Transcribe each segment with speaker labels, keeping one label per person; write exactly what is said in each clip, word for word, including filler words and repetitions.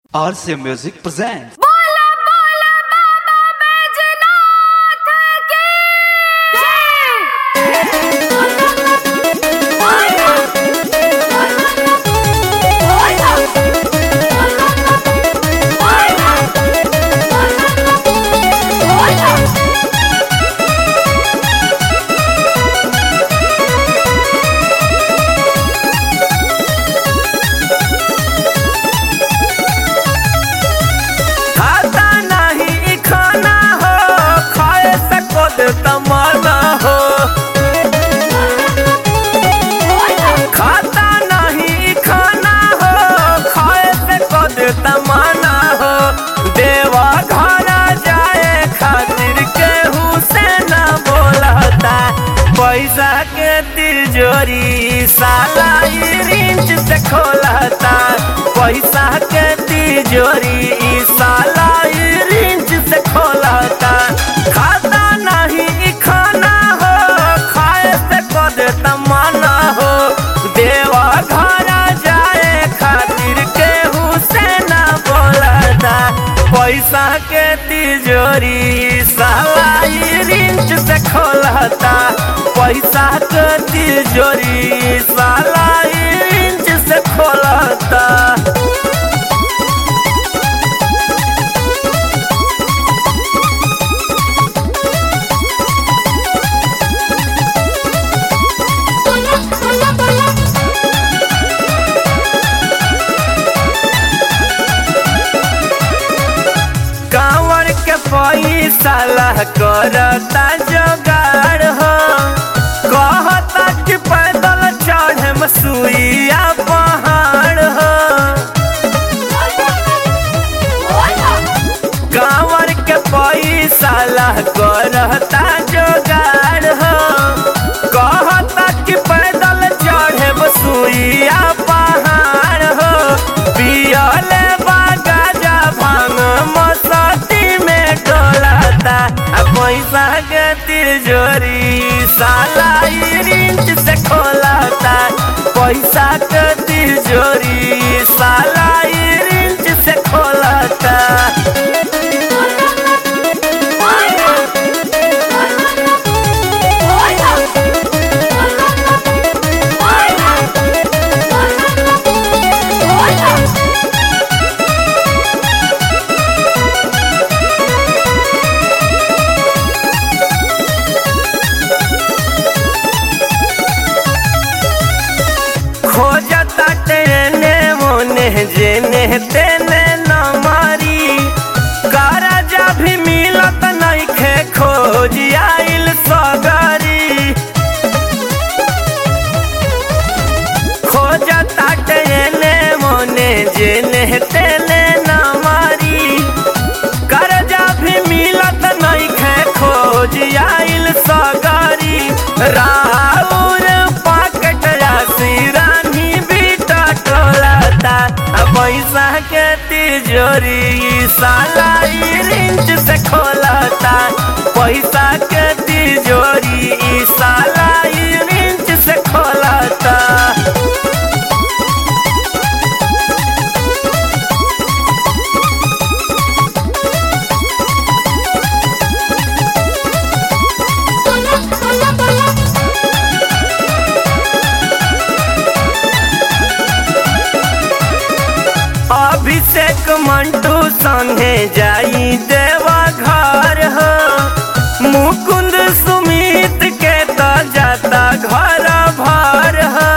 Speaker 1: R C Music presents.
Speaker 2: बोला बोला बाबा बैजनाथ की
Speaker 3: तमन्ना हो खाता नहीं खाना हो खाए से कद तमन्ना हो देवा घरा जाए खातिर केहू से ना बोलता पैसा के तिजोरी साला रिंच से खोलता पैसा के तिजोरी साला रिंच से खोलता खाता नहीं खाना हो खाए से कद तमन्ना हो देवा घरा जाए खातिर केहू से ना बोलता पैसा के तिजोरी साला रिंच से खोलता पैसा के तिजोरी साला रिंच से खोलता। कांवर के पैसा ला करता जोगाड़ हो कहता कि पैदल चढ़े मसूइया पहाड़ हो कांवर के पैसा ला करता जोगाड़ हो कहता कि पैदल चढ़े मसूइया पहाड़ हो पियले बागा भांग मस्ती में डोलाता पैसा के तिजोरी साला रिंच से खोलता पैसा के तिजोरी साला रिंच से खोलता। खोजता तेने मोने जेने तेने न मारी करजा भी मिलत नहीं खे खोज आइल सगरी खोजता तेने मोने जेने तेने न मारी करजा भी मिलत नहीं खे खोज आइल सगरी राउर पाकट राशि पैसा के तिजोरी साला रिंच से खोलता पैसा के तिजोरी साला रिंच से खोलता। अभिषेक मंटू संगे जाई देवा घर हो मुकुंद सुमित के तो जाता घर भर हो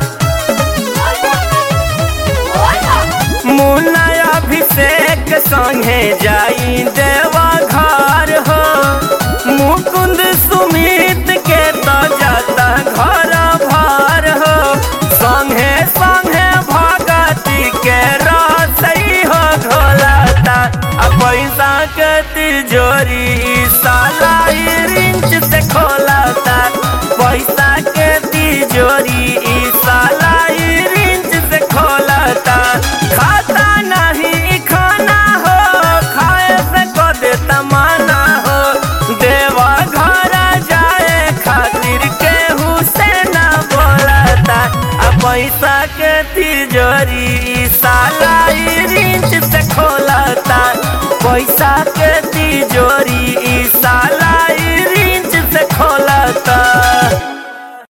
Speaker 3: मुन्ना अभिषेक संगे जाई देवा घर हो मुकुंद सुमित के तो जाता घर भर हो संगे संगे भगती के पैसा के तिजोरी